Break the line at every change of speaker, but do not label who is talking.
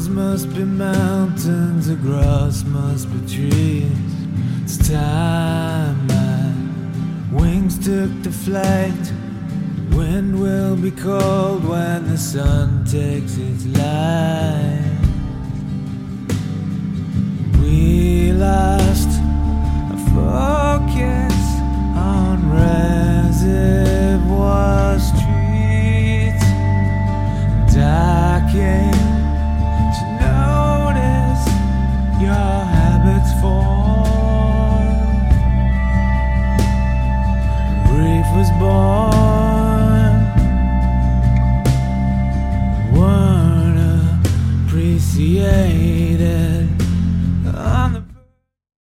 Hills must be mountains, the grass must be trees. It's time my wings took the flight. Wind will be cold when the sun takes its light. We lost a